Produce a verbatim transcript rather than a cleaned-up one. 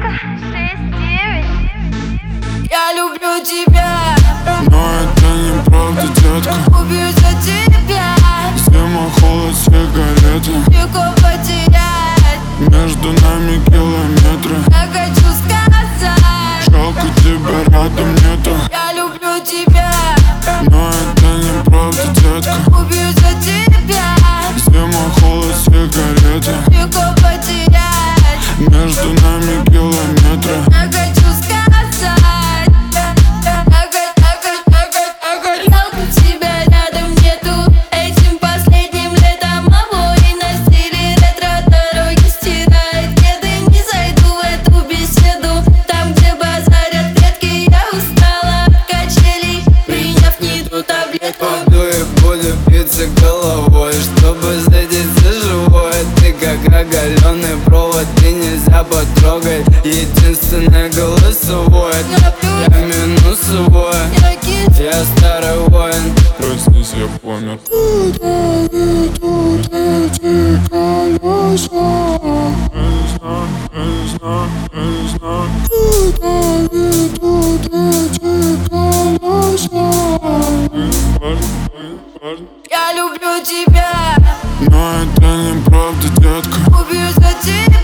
шесть девять. Я люблю тебя, но это неправда, детка. убью за тебя. Зима, холод, сигареты, Легко потерять, между нами километры. я хочу сказать, Жалко, тебя рядом нету. я люблю тебя, Но это неправда, детка. убью за тебя. Зима, холод, сигареты, Легко потерять, между нами километры. я хочу сказать, я хочу, я хочу, я хочу, я хочу. Тебя рядом нету. Этим последним летом обои на стиле ретро. Дороги стирает кеды. Не зайду в эту беседу. Там, где базарят клетки, я устала от качелей, приняв не ту таблетку. Пойду и буду биться головой, чтобы следить за живой. Ты как оголенный провод, и нельзя потрогать. Единственное голосовое, я минусовой, я старый воин. Проснись, я помер. Я люблю тебя, Но это неправда, детка. убью за тебя.